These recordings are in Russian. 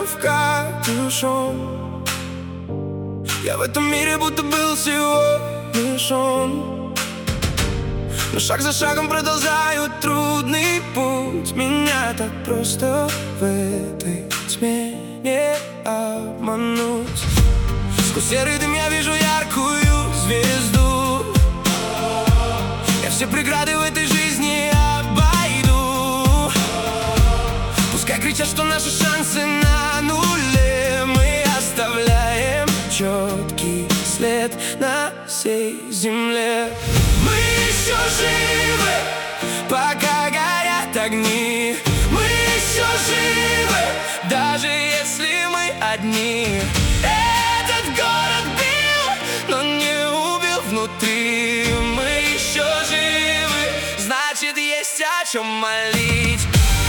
в капюшон. Я в этом мире будто был всего лишь он. Но шаг за шагом продолжаю трудный путь. Меня так просто в этой тьме не обмануть. Сквозь серый дым я вижу яркую звезду. Я все преграды в этой жизни обойду. Пускай кричат, что наши шансы на нуле, мы оставляем четкий след на всей земле. Мы еще живы, пока горят огни. Мы еще живы, даже если мы одни. Этот город бил, но не убил внутри. Мы еще живы, значит, есть о чем молить.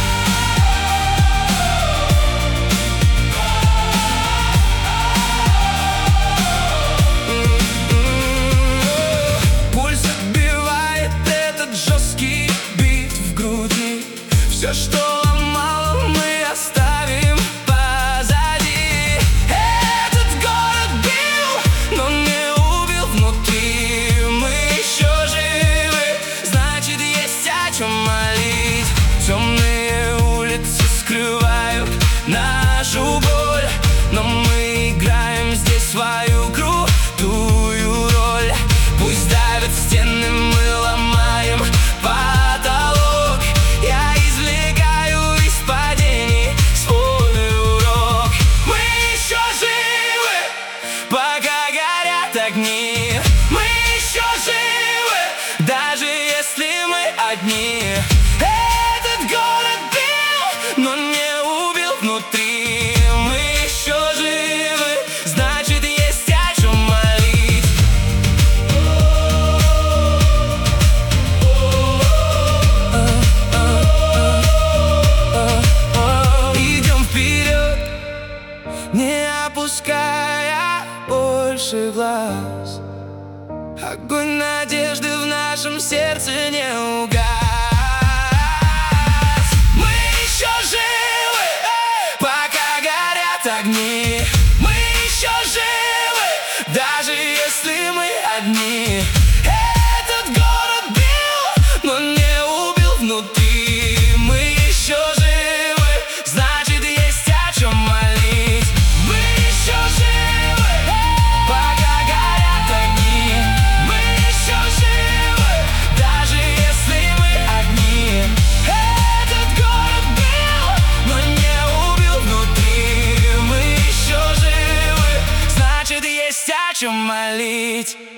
Все, что ломало, мы оставим позади. Этот город бил, но не убил внутри. Мы еще живы, значит, есть о чем молить. Темные улицы скрывают нашу боль, но мы играем здесь свою крутую роль. Пусть давят стены, мы ломаем потолок. Я извлекаю из падений свой урок. Мы еще живы, пока горят огни. Мы еще живы, даже если мы одни. Этот город бил, но не убил внутри. Мы еще живы, значит, есть о чем молить. Идем вперед, не опуская больше глаз. Огонь надежды в нашем сердце не угас. Мы еще живы, пока горят огни. Мы еще живы, даже если мы одни. Этот город бил, но не убил внутри. Мы еще живы, значит, есть о чем молить. Мы еще живы, пока горят огни. Мы еще живы, даже если мы одни. Этот город бил, но не убил внутри. Мы еще живы, значит, есть о чем молить.